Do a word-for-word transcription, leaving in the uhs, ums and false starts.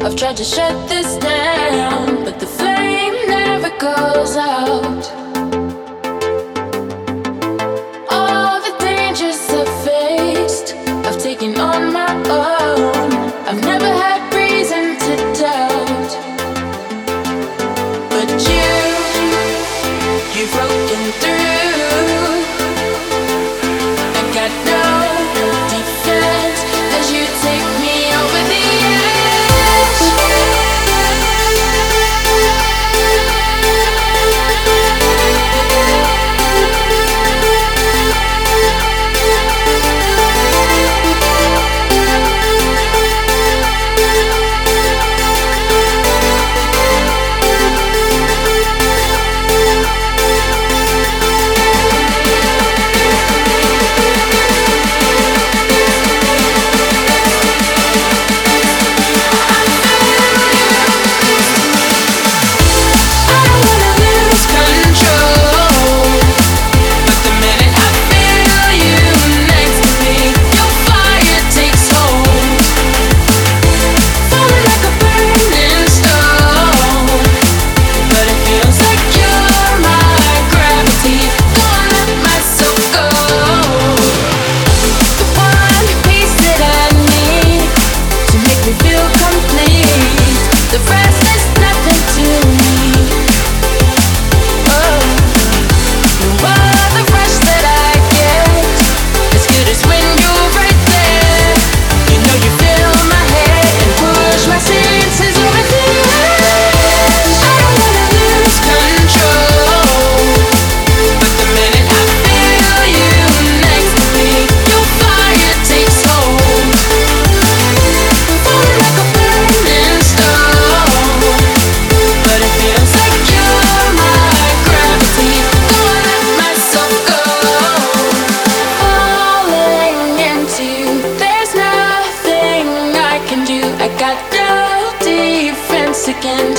I've tried to shut this down, but the flame never goes out. All the dangers I've faced, I've taken on my own. I've never had reason to doubt, but you, you've broken through. I got no defense as you take me over the edge. Again.